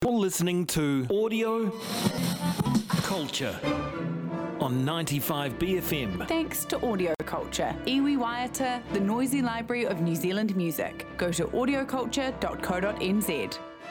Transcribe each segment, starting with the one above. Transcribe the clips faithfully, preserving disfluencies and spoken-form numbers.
You're listening to Audio Culture on ninety-five B F M. Thanks to Audio Culture, iwi waiata, the noisy library of New Zealand music. Go to audio culture dot co dot n z.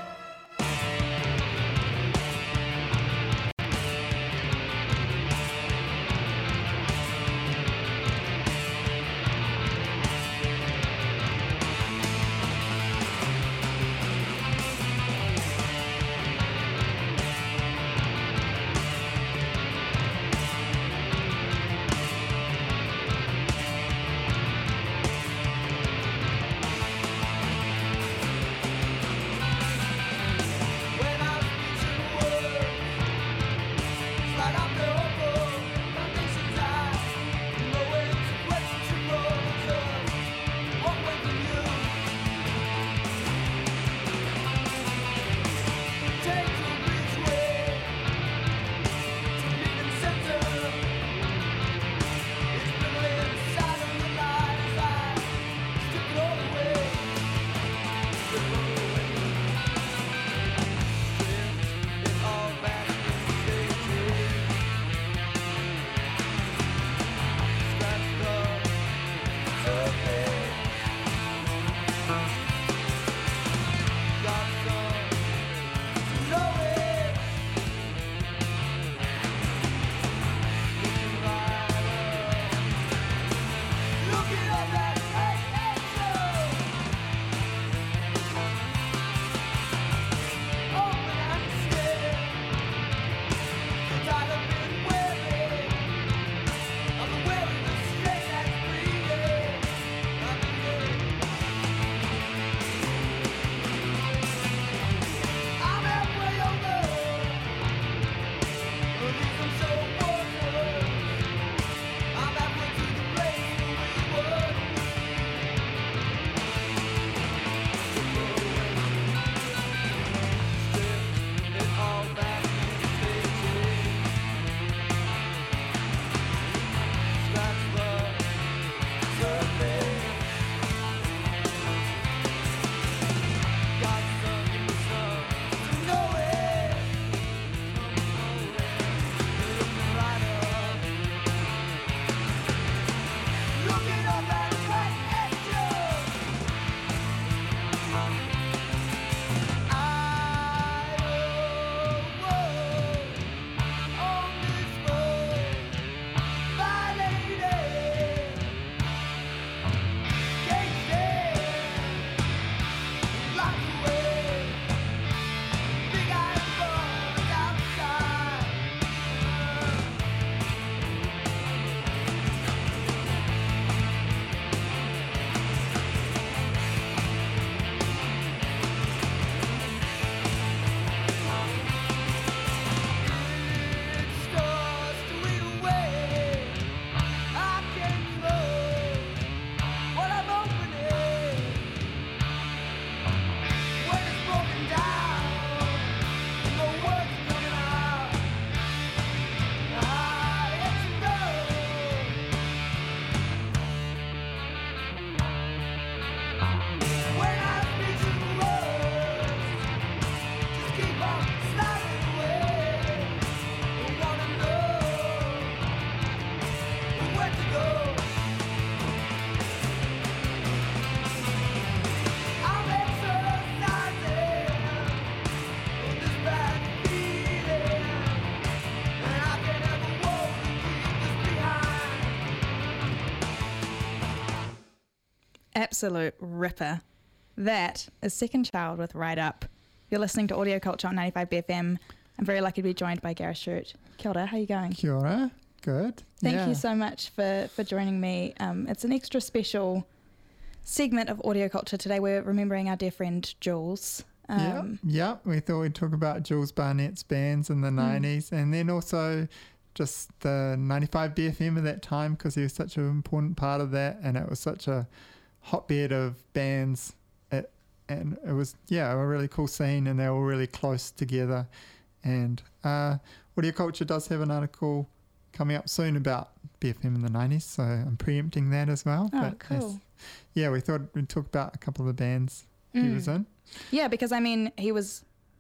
Absolute ripper. That is Second Child with Ride Up. You're listening to Audio Culture on ninety-five B F M. I'm very lucky to be joined by Gareth Stewart. Kia ora, how are you going? Kia ora, good. Thank yeah. you so much for, for joining me. Um, it's an extra special segment of Audio Culture today. We're remembering our dear friend Jules. Um, yeah, yeah, we thought we'd talk about Jules Barnett's bands in the nineties and then also just the ninety-five B F M at that time because he was such an important part of that and it was such a hotbed of bands. It, and it was, yeah, a really cool scene and they were really close together. And uh, Audio Culture does have an article coming up soon about B F M in the nineties, so I'm preempting that as well. Oh, but cool. as, yeah, we thought we'd talk about a couple of the bands mm. he was in. Yeah, because I mean, he was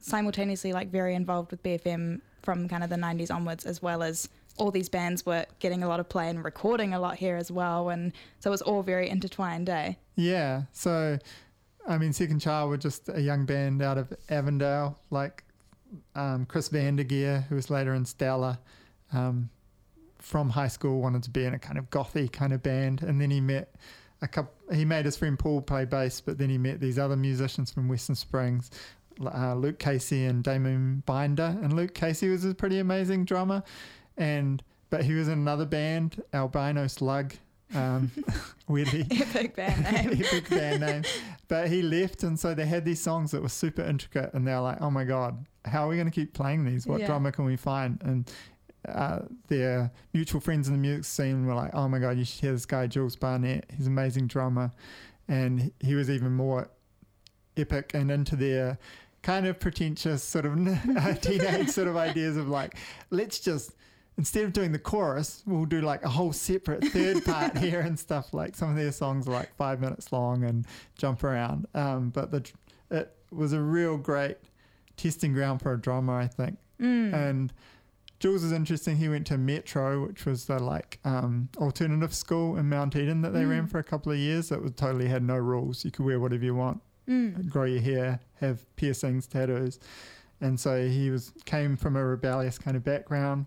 simultaneously like very involved with B F M from kind of the nineties onwards, as well as all these bands were getting a lot of play and recording a lot here as well, and so it was all very intertwined, eh? Yeah, so I mean, Second Child were just a young band out of Avondale, like um, Chris Vandergeer, who was later in Stella, um, from high school wanted to be in a kind of gothy kind of band, and then he met a couple. He made his friend Paul play bass, but then he met these other musicians from Western Springs, uh, Luke Casey and Damon Binder, and Luke Casey was a pretty amazing drummer, and but he was in another band, Albino Slug. Um, weirdly epic band name. epic band name. But he left, and so they had these songs that were super intricate, and they were like, oh my god, how are we going to keep playing these? What Yeah. drummer can we find? And uh, their mutual friends in the music scene were like, oh my god, you should hear this guy Jules Barnett, he's an amazing drummer. And he was even more epic and into their kind of pretentious sort of teenage sort of ideas of like, let's just, instead of doing the chorus, we'll do like a whole separate third part here and stuff. Like some of their songs are like five minutes long and jump around. Um, but the it was a real great testing ground for a drummer, I think. Mm. And Jules is interesting. He went to Metro, which was the like um, alternative school in Mount Eden that they Mm. ran for a couple of years. It was totally had no rules. You could wear whatever you want, Mm. grow your hair, have piercings, tattoos. And so he was came from a rebellious kind of background.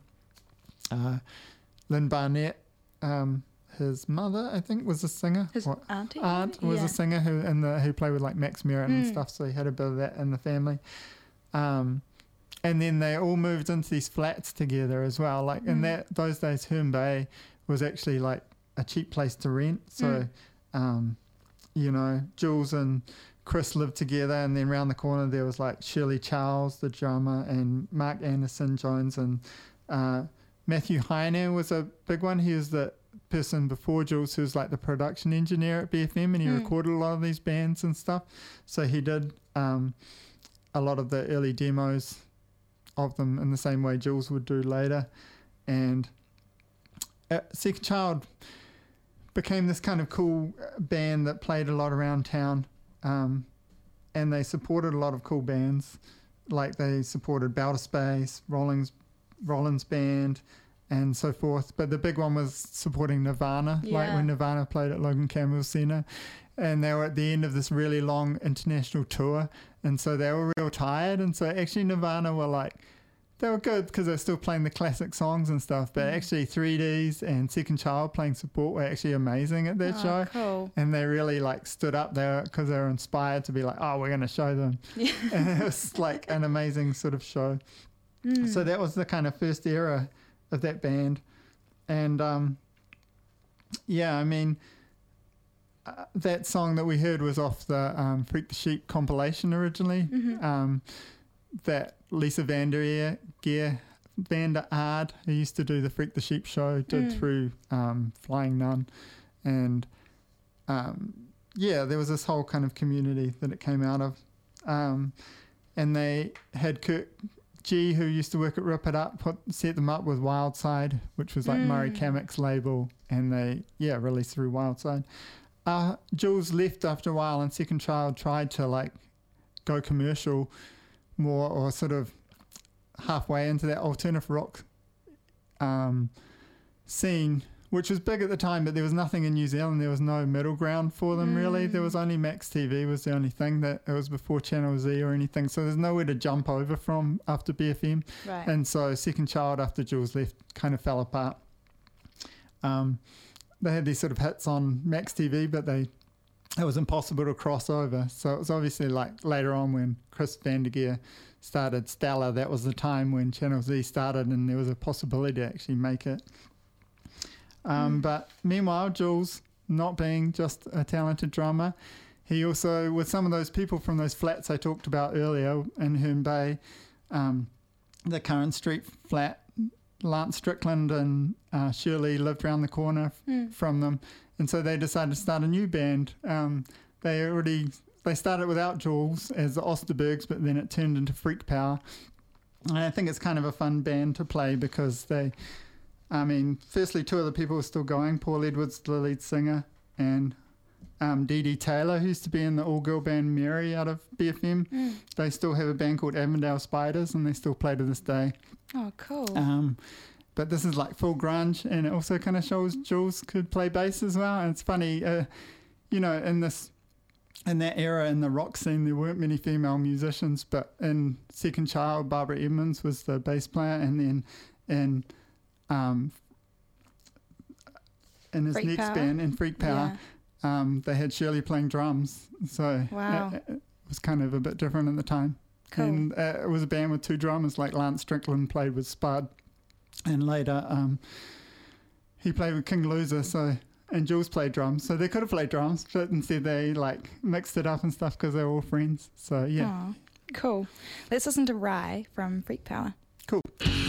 Uh, Lynn Barnett, um, his mother, I think, was a singer. His Or auntie? aunt was Yeah. a singer who in the who played with like Max Merritt and Mm. stuff. So he had a bit of that in the family. Um, and then they all moved into these flats together as well. Like in Mm. that those days, Herne Bay was actually like a cheap place to rent. So, Mm. um, you know, Jules and Chris lived together, and then round the corner there was like Shirley Charles, the drummer, and Mark Anderson Jones, and uh, Matthew Heine was a big one. He was the person before Jules who was like the production engineer at B F M, and he Mm. recorded a lot of these bands and stuff. So he did um, a lot of the early demos of them in the same way Jules would do later. And uh, Second Child became this kind of cool band that played a lot around town, um, and they supported a lot of cool bands. Like they supported Bouter Space, Rollins, Rollins Band, and so forth. But the big one was supporting Nirvana, like Yeah. when Nirvana played at Logan Campbell Centre. And they were at the end of this really long international tour, and so they were real tired. And so actually Nirvana were like, they were good because they're still playing the classic songs and stuff, but Mm. actually three Ds and Second Child playing support were actually amazing at that Oh, show. cool. And they really like stood up there because they were inspired to be like, oh, we're going to show them. Yeah. And it was like an amazing sort of show. Mm. So that was the kind of first era of that band. And um, yeah, I mean, uh, that song that we heard was off the um, Freak the Sheep compilation originally. Mhm. Um, that Lisa Vander Geer, Vander Aard, who used to do the Freak the Sheep show, did Mm. through um, Flying Nun. And um, yeah, there was this whole kind of community that it came out of. Um, and they had Kurt G, who used to work at Rip It Up, put, set them up with Wildside, which was like Mm. Murray Kamak's label, and they, yeah, released through Wildside. Uh, Jules left after a while, and Second Child tried to like go commercial more, or sort of halfway into that alternative rock um, scene, which was big at the time, but there was nothing in New Zealand. There was no middle ground for them, really. There was only Max T V was the only thing. That it was before Channel Z or anything, so there's nowhere to jump over from after B F M. Right. And so Second Child, after Jules left, kind of fell apart. Um, they had these sort of hits on Max T V, but they it was impossible to cross over. So it was obviously like later on when Chris Vandergeer started Stella, that was the time when Channel Z started and there was a possibility to actually make it. Um, Mm. But meanwhile, Jules, not being just a talented drummer, he also, with some of those people from those flats I talked about earlier in Herne Bay, um, the Curran Street flat, Lance Strickland and uh, Shirley lived around the corner Mm. from them, and so they decided to start a new band. Um, they already they started without Jules as the Osterbergs, but then it turned into Freak Power. And I think it's kind of a fun band to play because they, I mean, firstly, two of the people are still going. Paul Edwards, the lead singer, and um, Dee Dee Taylor, who used to be in the all-girl band Mary out of B F M. Mm. They still have a band called Avondale Spiders, and they still play to this day. Oh, cool. Um, but this is like full grunge, and it also kind of shows Jules could play bass as well. And it's funny, uh, you know, in this, in that era in the rock scene, there weren't many female musicians, but in Second Child, Barbara Edmonds was the bass player, and then in um, in his Freak next Power? band, in Freak Power, um, they had Shirley playing drums. So Wow. it, it was kind of a bit different at the time. Cool. And uh, it was a band with two drummers, like Lance Strickland played with Spud, and later um, he played with King Loser. So and Jules played drums, so they could have played drums, but instead they like mixed it up and stuff because they were all friends. So yeah, Aw, cool. Let's listen to Rye from Freak Power. cool.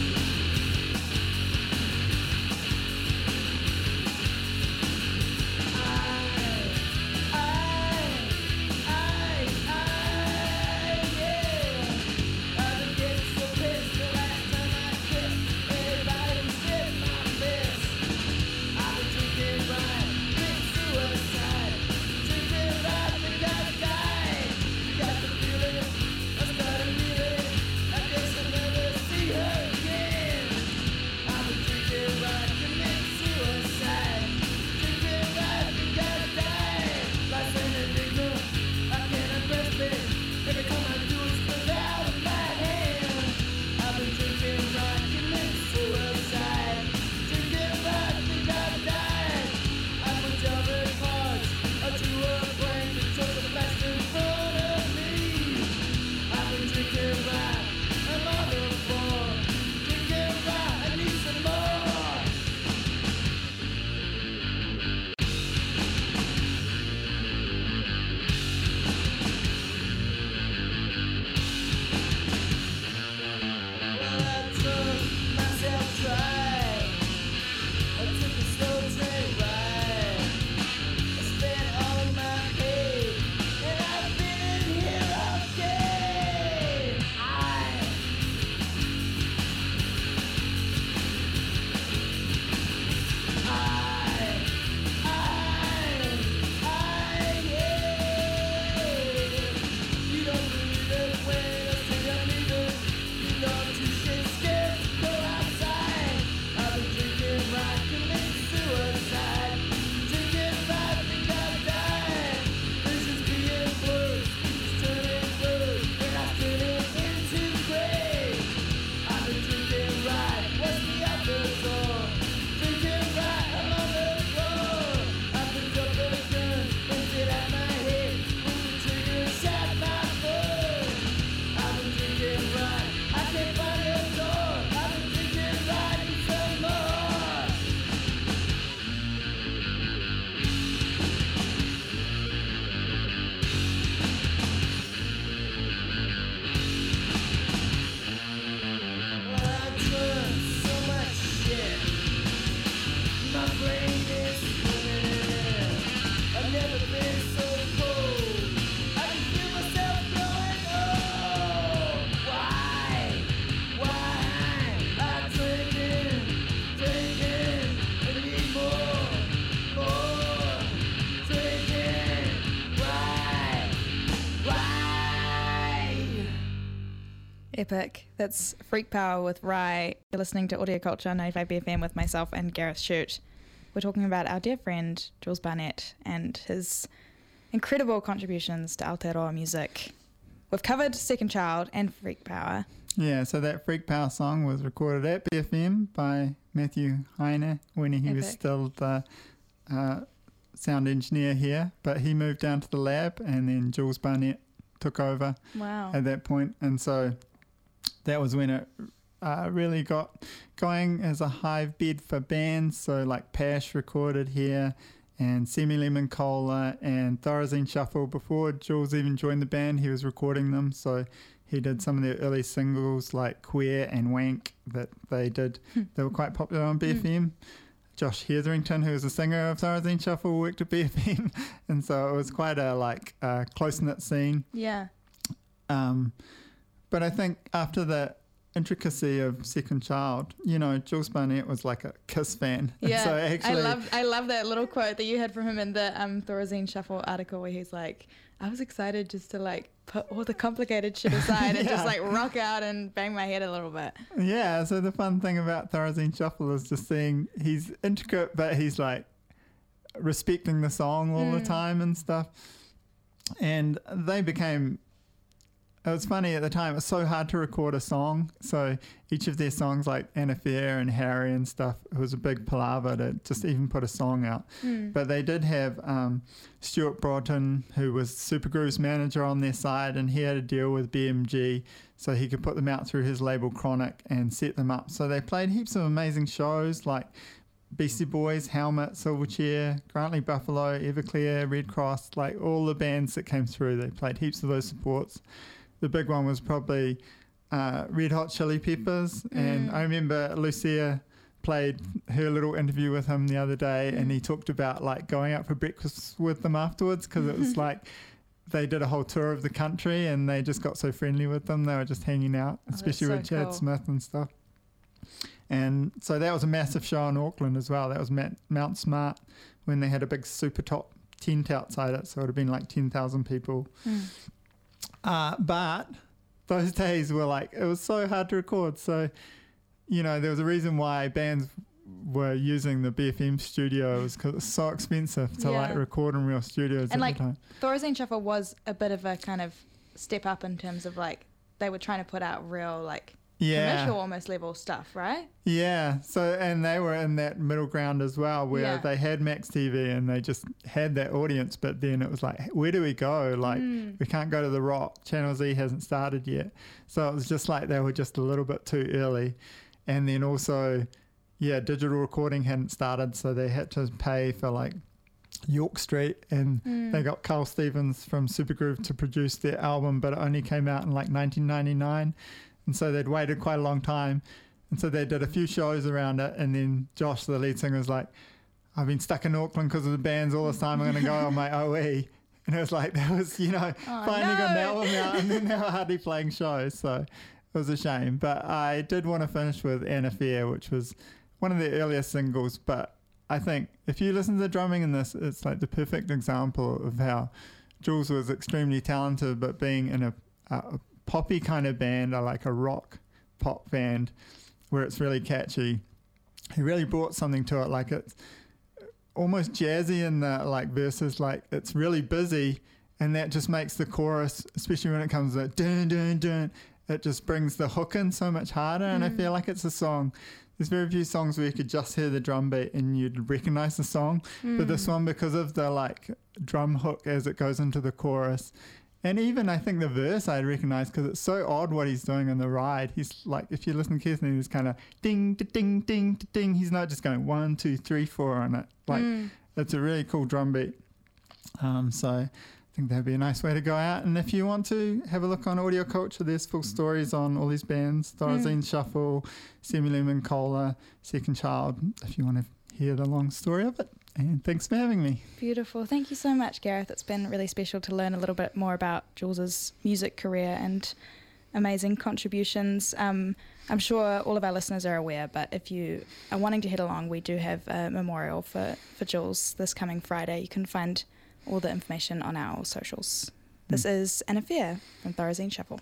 Epic. That's Freak Power with Rye. You're listening to Audio Culture ninety-five B F M with myself and Gareth Shute. We're talking about our dear friend Jules Barnett and his incredible contributions to Aotearoa music. We've covered Second Child and Freak Power. Yeah, so that Freak Power song was recorded at B F M by Matthew Heine when he Epic. was still the uh, sound engineer here, but he moved down to the lab, and then Jules Barnett took over Wow. at that point, and so that was when it uh, really got going as a hive bed for bands. So like Pash recorded here, and Semi Lemon Cola and Thorazine Shuffle. Before Jules even joined the band, he was recording them, so he did some of their early singles like Queer and Wank that they did. They were quite popular on B F M. Josh Hetherington, who was a singer of Thorazine Shuffle, worked at B F M, and so it was quite a like uh, close-knit scene. Yeah. Um, but I think after the intricacy of Second Child. You know, Jules Barnett was like a Kiss fan. Yeah, so actually, I love I love that little quote that you had from him in the um, Thorazine Shuffle article where he's like, I was excited just to like put all the complicated shit aside and Yeah. just like rock out and bang my head a little bit. Yeah, so the fun thing about Thorazine Shuffle is just seeing he's intricate, but he's like respecting the song all Mm. the time and stuff. And they became, it was funny at the time, it was so hard to record a song. So each of their songs, like Anna Fair and Harry and stuff, it was a big palaver to just even put a song out. Mm. But they did have um, Stuart Broughton, who was Supergroove's manager, on their side, and he had a deal with B M G so he could put them out through his label Chronic and set them up. So they played heaps of amazing shows like Beastie Boys, Helmet, Silverchair, Grantley Buffalo, Everclear, Red Cross, like all the bands that came through. They played heaps of those supports. The big one was probably uh, Red Hot Chili Peppers. Mm. And I remember Lucia played her little interview with him the other day, mm. and he talked about like going out for breakfast with them afterwards, because it was like they did a whole tour of the country and they just got so friendly with them. They were just hanging out, oh, especially so with Chad cool. Smith and stuff. And so that was a massive show in Auckland as well. That was Mount Smart when they had a big super top tent outside it. So it would have been like ten thousand people. Mm. Uh, but those days were like, it was so hard to record. So, you know, there was a reason why bands were using the B F M studios, because it's so expensive to Yeah. like record in real studios And at like the time. Thorazine Shuffle was a bit of a kind of step up in terms of like they were trying to put out real like Yeah. commercial almost level stuff, right? Yeah. So, and they were in that middle ground as well, where Yeah. they had Max T V and they just had that audience. But then it was like, where do we go? Like, Mm. we can't go to the Rock. Channel Z hasn't started yet. So it was just like they were just a little bit too early. And then also, yeah, digital recording hadn't started. So they had to pay for like York Street, and Mm. they got Carl Stevens from Supergroove to produce their album, but it only came out in like nineteen ninety-nine. And so they'd waited quite a long time. And so they did a few shows around it. And then Josh, the lead singer, was like, I've been stuck in Auckland because of the bands all this time. I'm going to go on my O E. And it was like, that was, you know, Oh, finally got an no. album out, and then they were hardly playing shows. So it was a shame. But I did want to finish with Anna Fair, which was one of their earliest singles. But I think if you listen to the drumming in this, it's like the perfect example of how Jules was extremely talented, but being in a, a poppy kind of band, or like a rock pop band where it's really catchy, he really brought something to it. Like it's almost jazzy in the like verses, like it's really busy, and that just makes the chorus, especially when it comes to dun dun dun, it just brings the hook in so much harder. And I Mm. feel like it's a song, there's very few songs where you could just hear the drum beat and you'd recognize the song, but this Mm. one, because of the like drum hook as it goes into the chorus, and even I think the verse I'd recognize, because it's so odd what he's doing on the ride. He's like, if you listen carefully, he's kind of ding, da, ding, ding, da, ding. He's not just going one, two, three, four on it. Like, Mm. it's a really cool drum beat. Um, so I think that'd be a nice way to go out. And if you want to have a look on Audio Culture, there's full stories on all these bands: Thorazine Mm. Shuffle, Semi Lemon Cola, Second Child, if you want to hear the long story of it. And thanks for having me. Beautiful. Thank you so much, Gareth. It's been really special to learn a little bit more about Jules's music career and amazing contributions. Um, I'm sure all of our listeners are aware, but if you are wanting to head along, we do have a memorial for, for Jules this coming Friday. You can find all the information on our socials. This Mm. is An Affair from Thorazine Shuffle.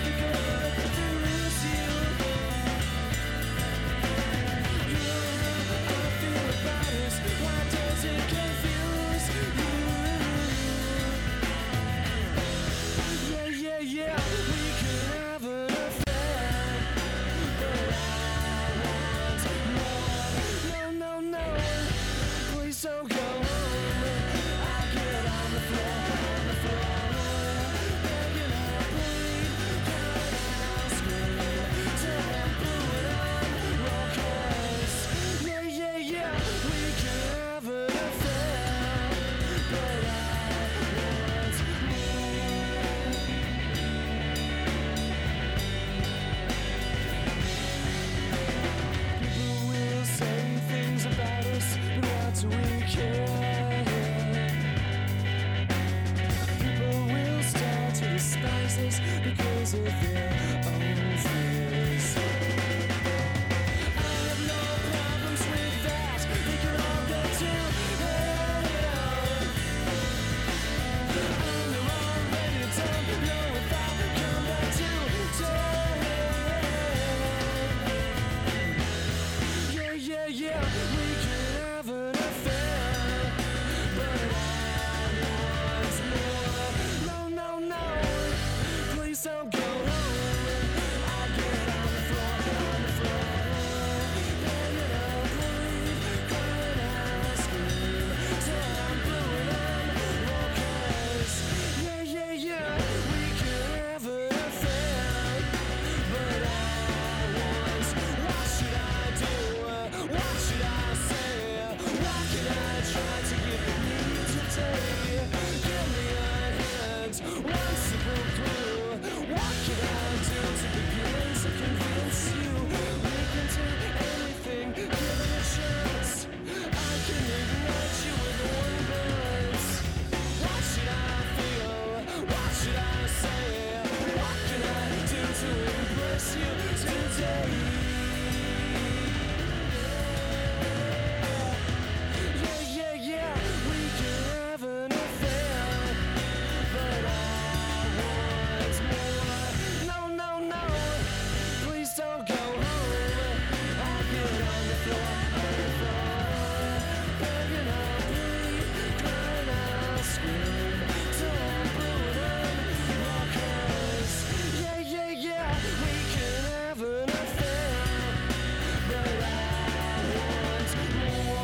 You're do we care? People will start to despise us because of their own fears. I have no problems with that. They can all go to hell. And they're already done. No, if I come back to town. Yeah, yeah, yeah. We can have an affair, but I want more. No, no, no. Please don't go home. I get on the floor, on the floor. Then I breathe, crying out, scream till I'm blue and I'm walkers. Yeah, yeah, yeah. We can have an affair, but I want. What should I do? What should I say? What can I try to get me today? Give me a hint, one simple clue. What can I do to begin to convince you? We can do anything, give it a chance. I can ignite you with one glance. What should I feel? What should I say? What can I do to impress you today? Yeah, yeah, yeah, we can have an affair, but I want more. No, no, no, please don't go home. I get on the floor, on the floor, begging I'll bleed, crying I'll scream till I'm blue and I'm walkers. Yeah, yeah, yeah, we can have an affair, but I want more.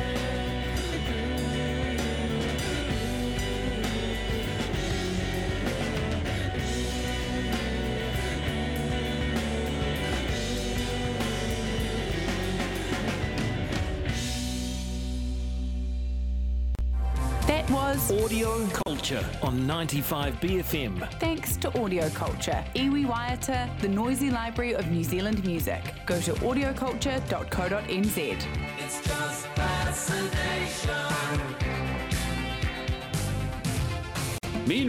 That was Audio Culture on ninety-five B F M. thanks to Audio Culture, iwi waiata, the noisy library of New Zealand music. Go to audio culture dot co dot n z. It's just fascination.